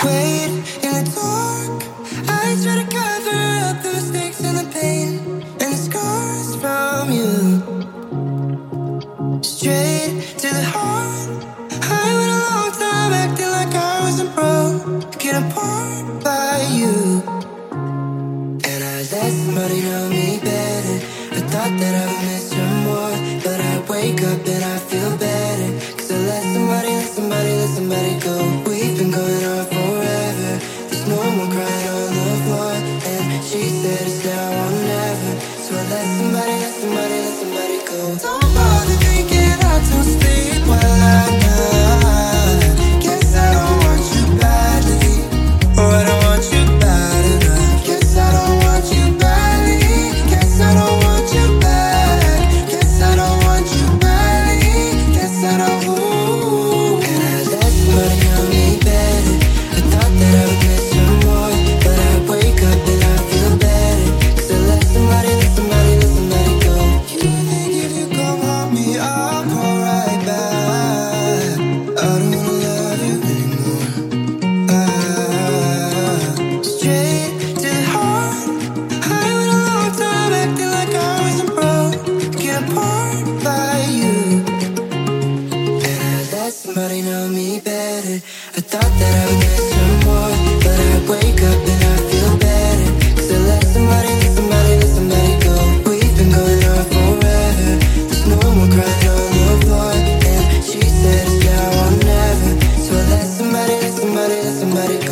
Wait in the dark. I try to cover up the mistakes and the pain and the scars from you. Straight to the heart. I went a long time acting like I wasn't broken apart by you. And I let somebody know me better. I thought that I would miss her more, but I wake up and I feel better. Cause I let somebody go. We've been going on forever. There's no more crying on the floor. And she said it's now or never. So I let somebody go. Don't bother thinking I don't sleep while I'm not. Guess I don't want you badly, or I don't want you bad enough. Guess I don't want you badly. Guess I don't want you bad. Guess I don't want you badly. Guess I don't. Ooh. And I let somebody know me better. I thought that I would miss her more, but I wake up and I feel better. Cause I let somebody go. You think if you come home me, I'll call right back. I don't wanna love you anymore. Straight to the heart. I went a long time acting like I wasn't broken apart by you. And I let somebody know me better. I thought that I would miss her more, but I wake up and I feel better. Cause I let somebody go. We've been going on forever. There's no more crying on the floor. And she said it's now or never. So I let somebody go.